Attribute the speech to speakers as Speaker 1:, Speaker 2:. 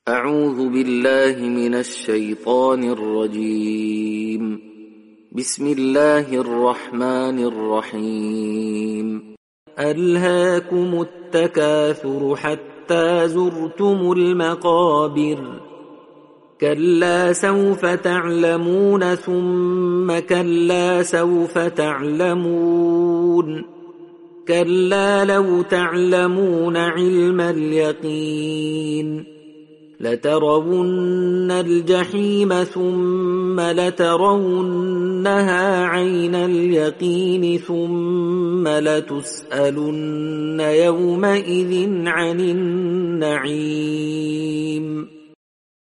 Speaker 1: أعوذ بالله من الشيطان الرجيم. بسم الله الرحمن الرحيم. ألهاكم التكاثر حتى زرتم المقابر كلا سوف تعلمون ثم كلا سوف تعلمون كلا لو تعلمون علم اليقين لترون الجحيم ثم لترونها عين اليقين ثم لتسألن يومئذ عن النعيم.